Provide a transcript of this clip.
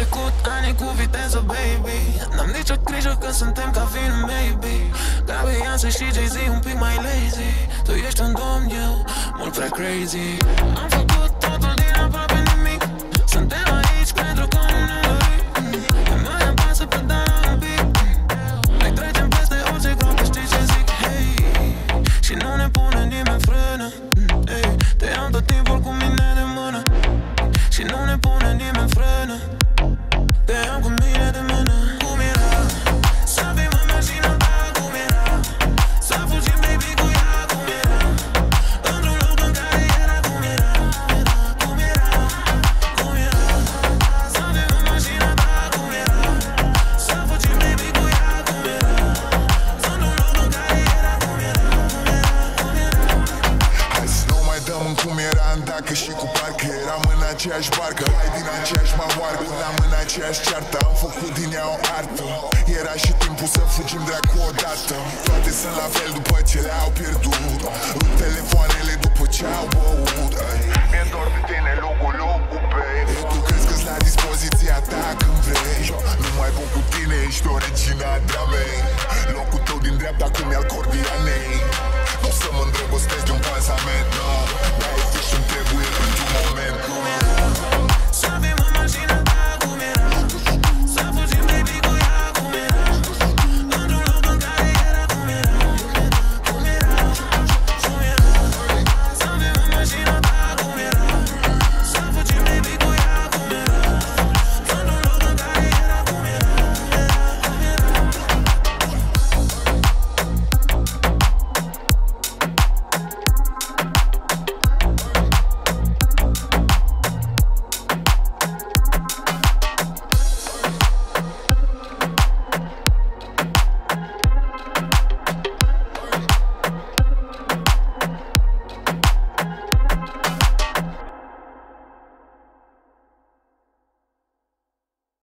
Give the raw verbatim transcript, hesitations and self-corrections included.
trecut ani cu viteză, baby. N-am nicio grijă că suntem ca film, maybe. Ca Beyoncé și Jay-Z, un pic mai lazy. Tu ești un domn, eu mult prea crazy. Am făcut totul din aproape nimic. Suntem aici pentru că nu ne dorim. Mai am pasă pe dar un pic. Noi trecem peste orice groapă, știi ce zic? Hey, și nu ne pune nimeni frână. Hey, te am tot timpul cu mine de mână. Și nu ne pune nimeni frână. Te am cu mine de mână. Cum era să fim în mașina ta? Cum era să fugim, baby, cu ea? Cum era într-un loc în care era? Cum era, cum era, cum era să fim în mașina ta? Cum era să fugim, baby, cu ea? Cum era într-un loc în care era? Cum era, cum era, cum era. Hai să nu mai dăm în cum era, dacă și cu parcă eram în aceeași barcă. Hai din aceeași mamoarcă, eram în aceeași ceartă. Am făcut din ea o artă. Era și timpul să fugim dracu odată. Toate sunt la fel după ce le-au pierdut. Rup telefoanele după ce au băut. Mi-e dor de tine, locu, locu, baby. Tu crezi că-s la dispoziția ta când vrei. Nu mai bun cu tine, ești o regina dramei. Locul tău din dreapta cum e al cordianei. Nu să mă îndrăgostesc de un pansament, no.